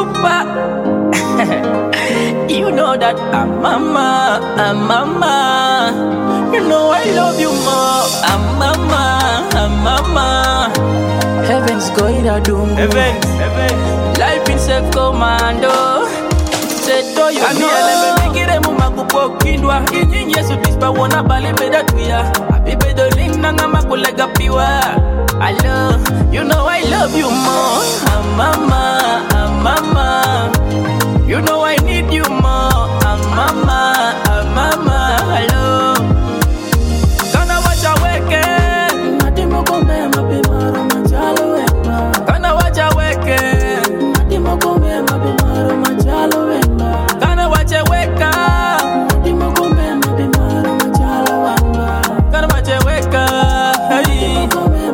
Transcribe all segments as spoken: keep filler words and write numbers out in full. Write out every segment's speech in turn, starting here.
super. You know that I'm mama, I'm mama. You know I love you more. I'm mama, I'm mama. Heaven's going to do. Heaven, heaven. Life in self commando. Say to you, I'm here. Make it a mama kupo kindwa. In Yesu bispa wana bali beda tuya. Happy bedo ling nanga makulega piwa. I love, you know I love you more. I'm mama, I'm mama. You know I need you more. I'm mama, I'm mama. Hello. Kana wacha weke. Natimo kome mabe maro machalo wema. Kana wacha weke. Natimo kome mabe maro machalo wema. Kana wacha weka. Natimo kome mabe maro machalo wema. Kana wacha weka. Hey.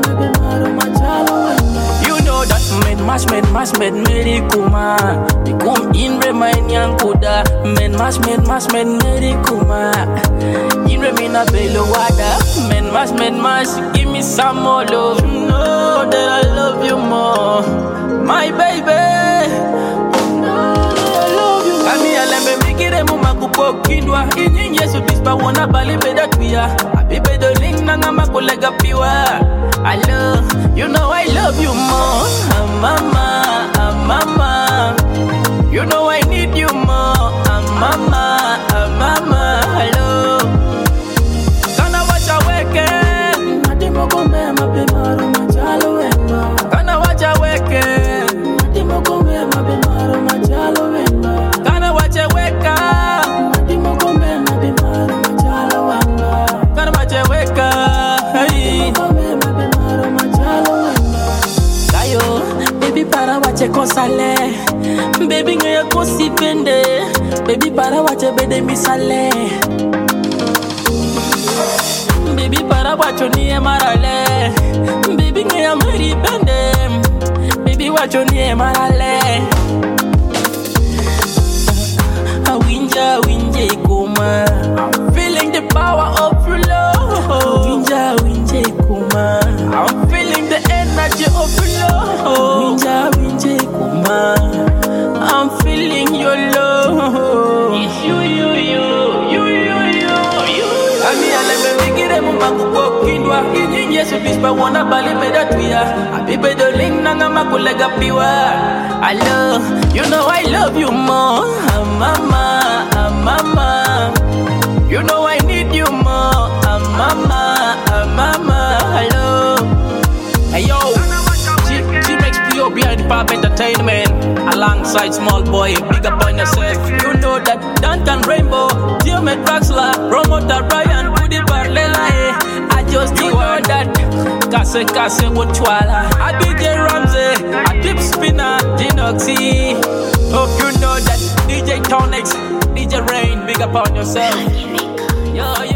You know that men mash men mash men meri kuma. Come in remind yang kuda. Men mash men mash men meri kuma. In remina belo wada. Men mash men mash give me some more love. You know that I love you more, my baby. You know that I love you more. Kami alembe mikire muma kupo kindwa. In Yesu bispa wana bali beda tuya. Happy bedo ling nanga makulega piwa. I love, you know I love you more. I'm mama, I'm mama. You know I need you more. I'm mama, I'm mama. Hello. Kana wacha weke. Natimo kome mabe maro machalo wema. Kana wacha weke. Natimo kome mabe maro machalo wema. Kana wacha weka. Natimo kome mabe maro machalo wema. Kana wacha weka. Hey. Baby para wache kosale. Baby ngaya kosi pende. Baby para wache bede misale. Baby para wacho niye marale. Baby ngaya meri pende. Baby wacho niye marale. Awinja winje kuma. I'm feeling the power of your love. Awinja winje kuma. I'm feeling the energy of your love. Winja winje kuma. I'm feeling your love. It's you, you, you, you, you, you, you. Ami alembe mikire muma kupo kindwa. In Yesu bispa wana bali beda tuya. Happy bedo ling nanga makulega piwa. I love, you know I love you more. I'm mama, I'm mama. You know I need you more. I'm mama, I'm mama. Hello. Hey yo, G Max P O behind the pop entertainment. Alongside Small Boy, big up on yourself. You know that Duncan Rainbow, Diomede Traxler, promoter Brian, Budi Barlela. I just you know that Kase Kase Wotwala, I D J Ramsey, I Clip Spinner, Genoxy. Hope you know that D J Tonix, D J Rain, big up on yourself. Yo, yo.